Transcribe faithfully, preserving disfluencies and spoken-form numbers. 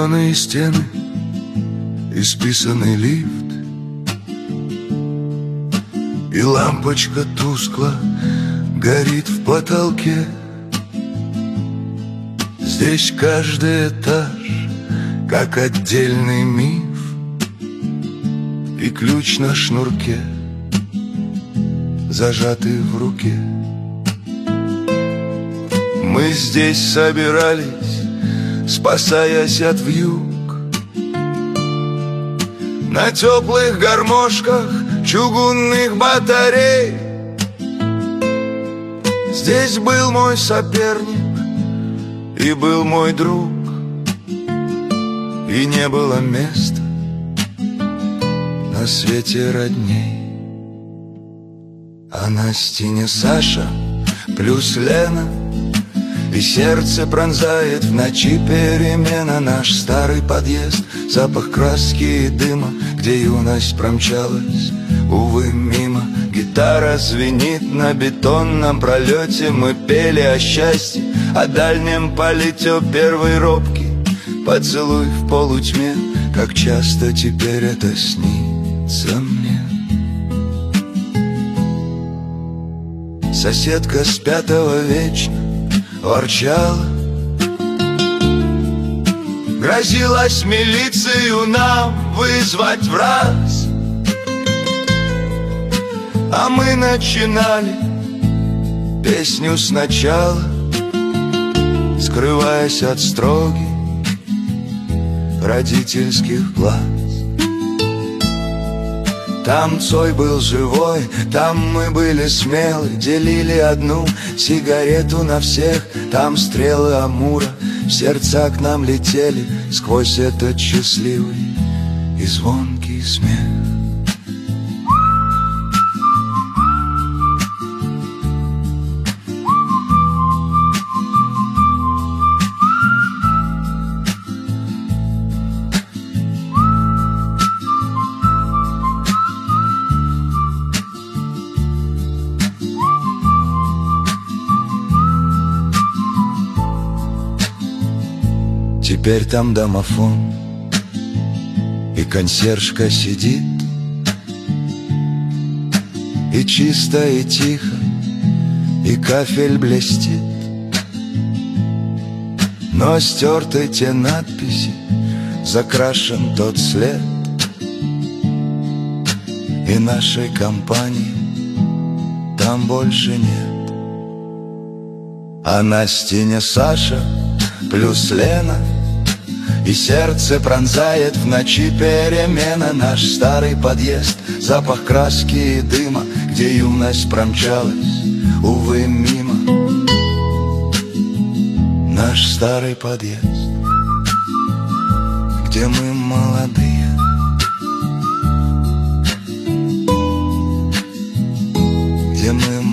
зеленые стены, исписанный лифт, и лампочка тускло горит в потолке. Здесь каждый этаж как отдельный миф, и ключ на шнурке, зажатый в руке. Мы здесь собирались, спасаясь от вьюг, на теплых гармошках чугунных батарей. Здесь был мой соперник и был мой друг, и не было места на свете родней. А на стене Саша плюс Лена, и сердце пронзает в ночи перемена. Наш старый подъезд, запах краски и дыма, где юность промчалась, увы, мимо. Гитара звенит на бетонном пролете. Мы пели о счастье, о дальнем полете, о первой робке, поцелуй в полутьме. Как часто теперь это снится мне. Соседка с пятого вечно ворчала, грозилась милицию нам вызвать в раз. А мы начинали песню сначала, скрываясь от строгих родительских глаз. Там Цой был живой, там мы были смелы, делили одну сигарету на всех. Там стрелы Амура в сердца к нам летели сквозь этот счастливый и звонкий смех. Теперь там домофон, и консьержка сидит, и чисто, и тихо, и кафель блестит. Но стерты те надписи, закрашен тот след, и нашей компании там больше нет. А на стене Саша плюс Лена, и сердце пронзает в ночи перемена. Наш старый подъезд, запах краски и дыма, где юность промчалась, увы, мимо. Наш старый подъезд, где мы молодые, где мы